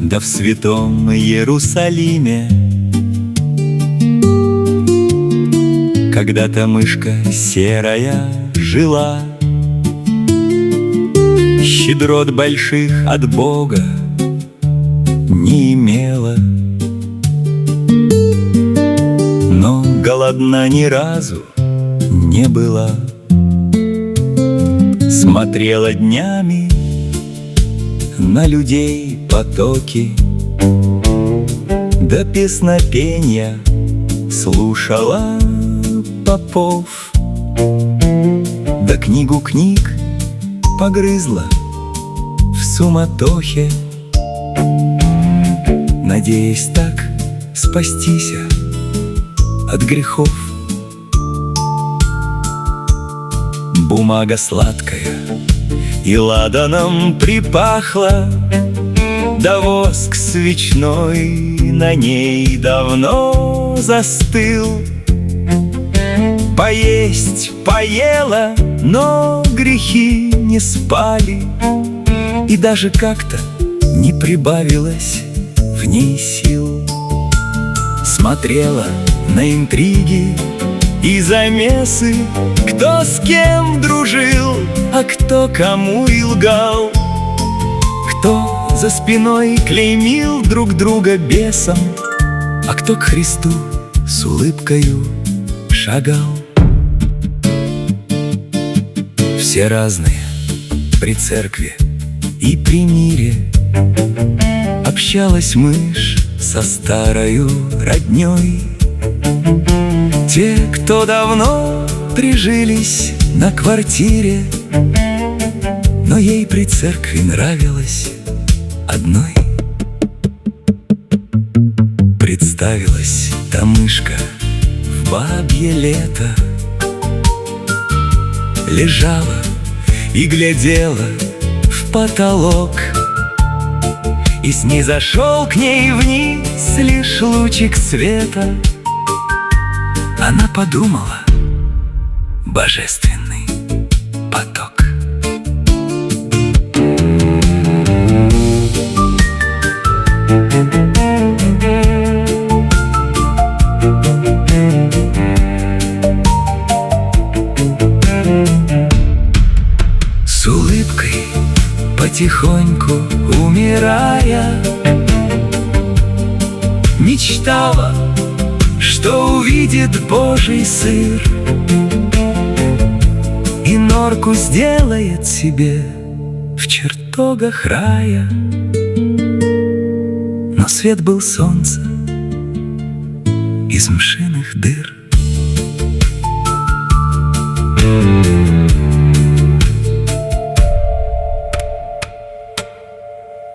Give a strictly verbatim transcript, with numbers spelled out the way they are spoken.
Да в святом Иерусалиме когда-то мышка серая жила, щедрот больших от Бога не имела, но голодна ни разу не была. Смотрела днями на людей потоки, да песнопенья слушала попов, да книгу книг погрызла в суматохе, надеясь так спастися от грехов. Бумага сладкая и ладаном припахла, да воск свечной на ней давно застыл. Поесть поела, но грехи не спали, и даже как-то не прибавилось в ней сил. Смотрела на интриги и замесы, кто с кем дружил, а кто кому и лгал, кто за спиной клеймил друг друга бесом, а кто к Христу с улыбкою шагал. Все разные при церкви и при мире, общалась мышь со старою родней. Те, кто давно прижились на квартире, но ей при церкви нравилось одной. Представилась та мышка в бабье лето, лежала и глядела в потолок, и снизошел к ней вниз лишь лучик света. Она подумала: божественный поток. С улыбкой потихоньку умирая, мечтала, что увидит Божий сыр и норку сделает себе в чертогах рая. Но свет был солнца из мшиных дыр.